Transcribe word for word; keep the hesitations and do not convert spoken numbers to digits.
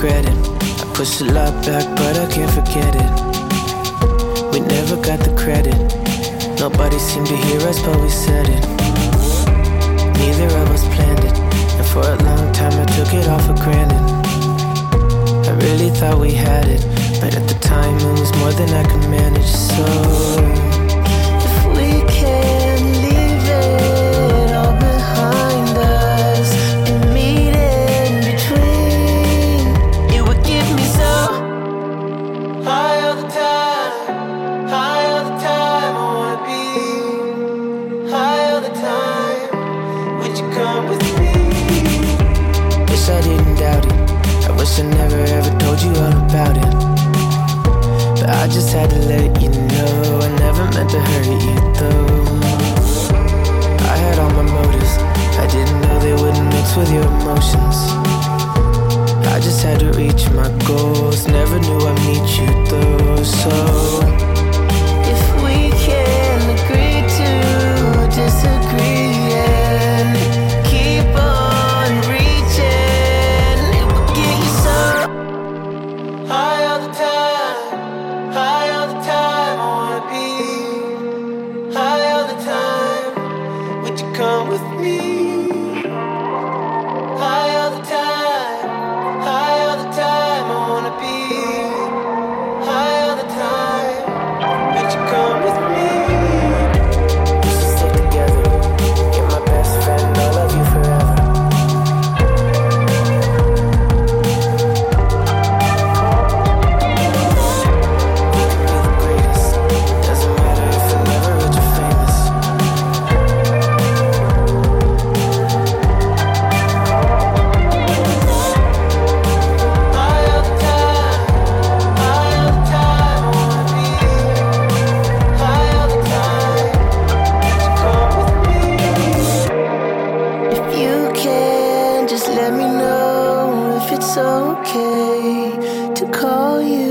regret it. I push a lot back, but I can't forget it. We never got the credit. Nobody seemed to hear us, but we said it. Neither of us planned it, and for a long time I took it all for granted. I really thought we had it, but at the time it was more than I could manage. So if we can leave it all behind us and meet in between, it would give me so high all the time, high all the time. I wanna be high all the time. Would you come with me? Wish I didn't doubt it. I wish I never ever told you all about it, but I just had to let you know I never meant to hurt you though. I had all my motives, I didn't know they wouldn't mix with your emotions. I just had to reach my goals, never knew I'd meet you though. So if we can agree to disagree and keep on reaching, it will get you so high all the time, high all the time. I wanna be high all the time. Would you come with me? High all the time, high all the time. I wanna be high all the time. Would you come with me? We should stick together. You're my best friend, I love you forever. We can be the greatest. Doesn't matter if we're never rich or famous. High all the time, high all the time. I wanna be high all the time. Would you come with me? If you can, just let me know if it's okay to call you